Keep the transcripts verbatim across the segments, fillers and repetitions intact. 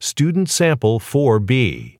Student Sample four B.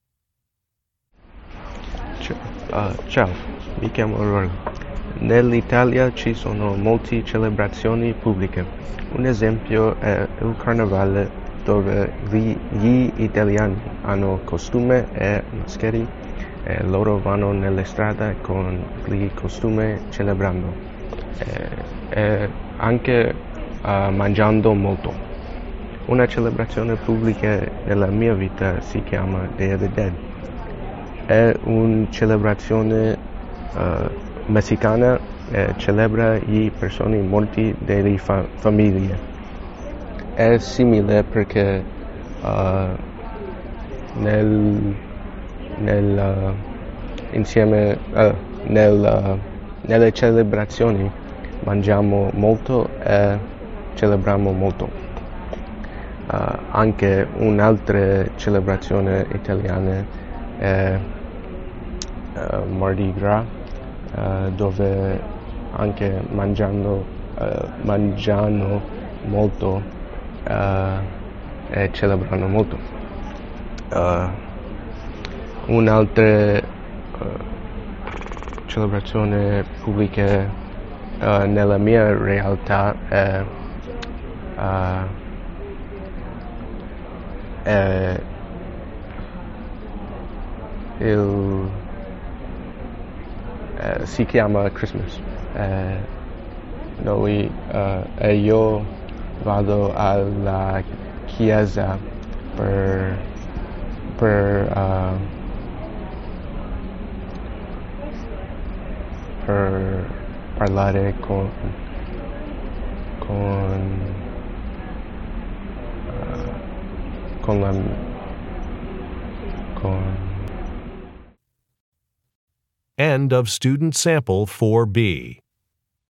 Uh, ciao, mi chiamo Rory. Nell'Italia ci sono molte celebrazioni pubbliche. Un esempio è il Carnevale, dove gli, gli italiani hanno costume e maschere e loro vanno nelle strade con gli costumi celebrando e, e anche uh, mangiando molto. Una celebrazione pubblica nella mia vita si chiama Day of the Dead. È una celebrazione uh, messicana e celebra le persone morte delle fa- famiglie. È simile perché uh, nel, nel, uh, insieme, uh, nel, uh, nelle celebrazioni mangiamo molto e celebriamo molto. Uh, anche un'altra celebrazione italiana è uh, Mardi Gras, uh, dove anche mangiando, uh, mangiano molto uh, e celebrano molto. Uh, un'altra uh, celebrazione pubblica uh, nella mia realtà è uh, è il eh, si chiama Christmas. Eh, noi eh, e io vado alla chiesa per per uh, per parlare con con con la con End of Student Sample four B.